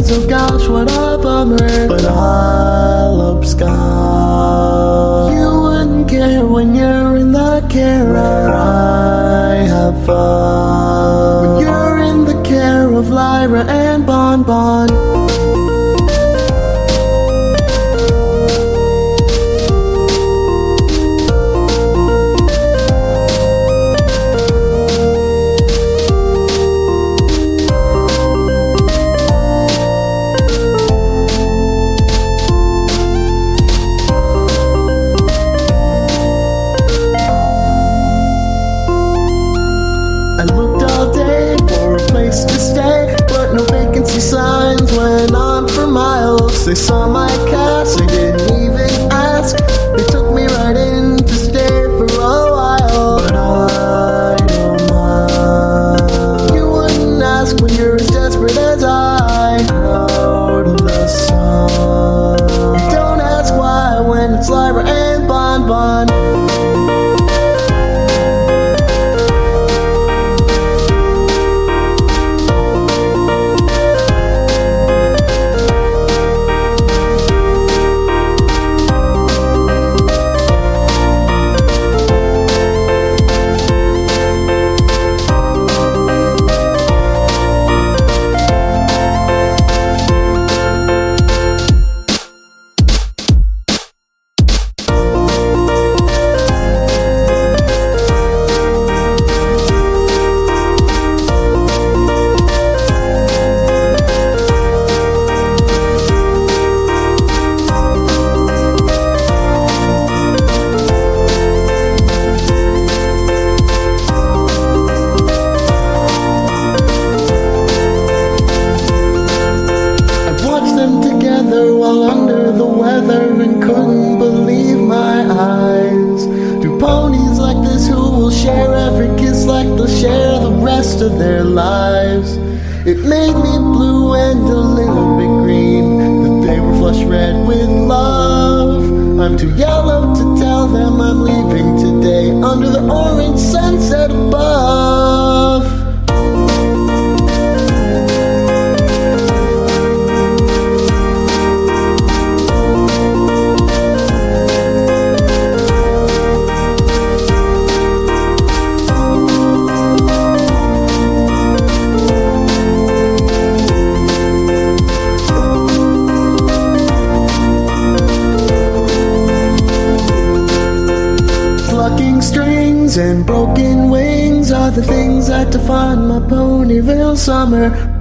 days, oh gosh, what a bummer. But I love sky. You wouldn't care when you're in the care where I have fun. When you're in the care of Lyra and Bon Bon. I looked all day for a place to stay, but no vacancy signs went on for miles. They saw my cast, they didn't even ask. They took me right in to stay for a while. But I don't mind. You wouldn't ask when you're as desperate as I. Out of the sun. You don't ask why when it's Lyra and Bon Bon. While under the weather and couldn't believe my eyes. Do ponies like this who will share every kiss like they'll share the rest of their lives. It made me blue and a little bit green, that they were flush red with love. I'm too yellow to tell them I'm leaving today under the orange sunset above. Strings and broken wings are the things that define my Ponyville summer.